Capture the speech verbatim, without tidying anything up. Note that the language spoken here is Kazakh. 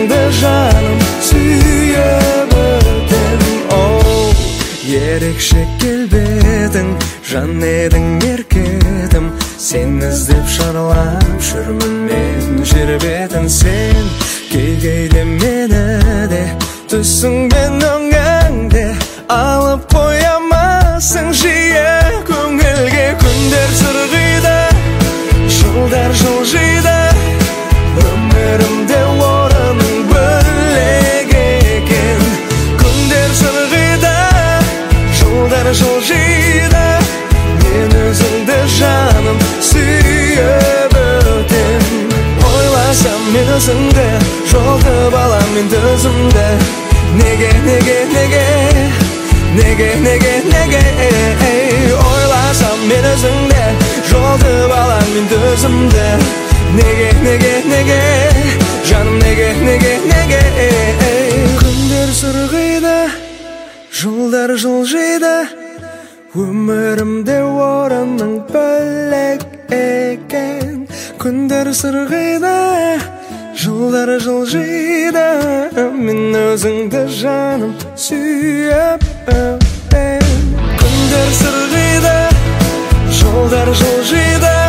өзіңді жаным сүйіп өтем. Оу, ерекше келбедің, жан едің еркедім, сен іздеп шарлап жүрмін мен жер бетін. Сен кей-кейде мені де түсіңмен өңіңде алып қоямасың жиі көңілге. Күндер сырғиды, жылдар жылжиды, өмірімде орының бөлек екен. Күндер сырғиды, жылдар жылжиды, мен өзіңді жаным сүйіп өтем. Ойласам мен өзіңді, жолтып алам мен төзімді. Неге, неге, неге, неге, неге, неге, ойласам мен өзіңді, жолтып алам мен төзімді. Неге, неге, неге, жаным неге, неге, неге. Күндер сырғиды, жылдар жылжиды, өмірімде орының бөлек екен. Күндер сырғиды, жылдар жылжиды, мен өзіңді жаным сүйіп өтем. Күндер сырғиды, жылдар жылжиды,